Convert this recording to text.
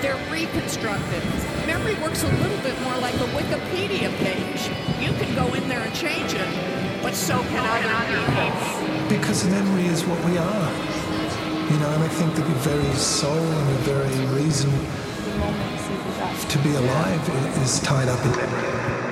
They're reconstructed. Memory works a little bit more like a Wikipedia page. You can go in there and change it, but so can other people. Because memory is what we are. You know, and I think the very soul and the very reason to be alive is tied up in memory.